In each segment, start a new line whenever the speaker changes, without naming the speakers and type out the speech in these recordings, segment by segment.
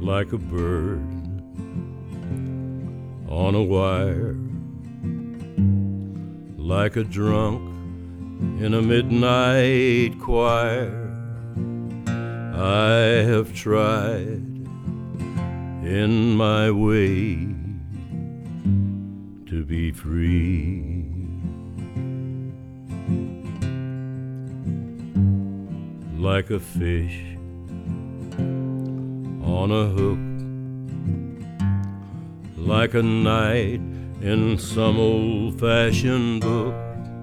like a bird on a wire, like a drunk in a midnight choir. I have tried in my way to be free, like a fish on a hook, like a knight in some old-fashioned book.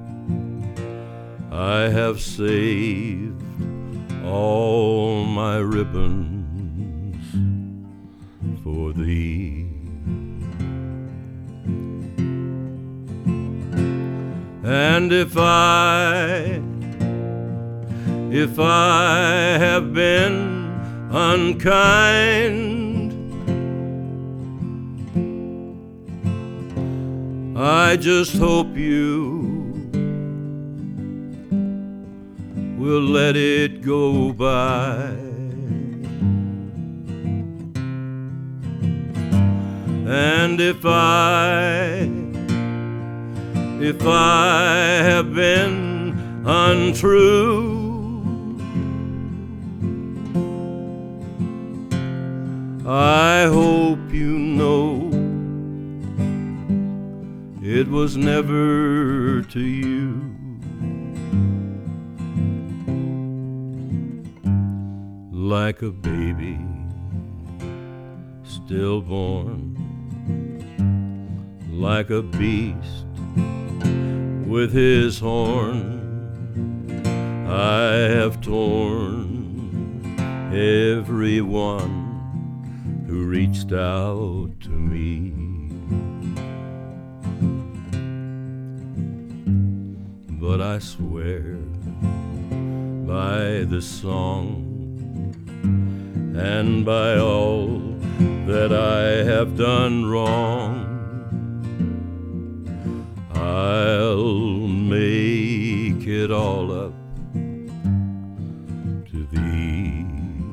I have saved all my ribbons for thee. And if I have been unkind, I just hope you will let it go by. And if I have been untrue, I hope you know it was never to you. Like a baby stillborn, like a beast with his horn, I have torn everyone who reached out to me. But I swear by this song and by all that I have done wrong, I'll make it all up to thee.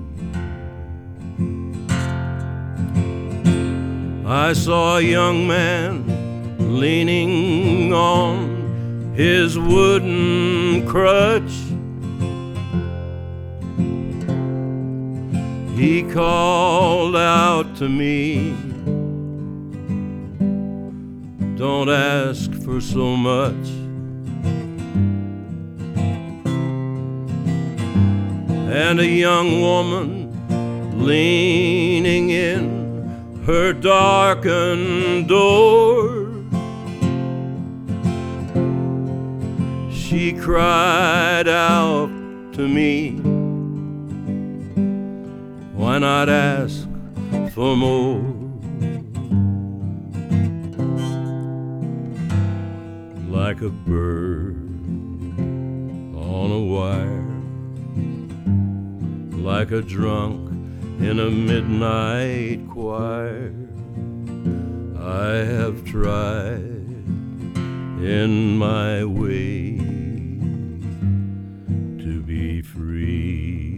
I saw a young man leaning on his wooden crutch. He called out to me, don't ask for so much. And a young woman leaning in her darkened door, she cried out to me, why not ask for more? Like a bird on a wire, like a drunk in a midnight choir, I have tried in my way to be free.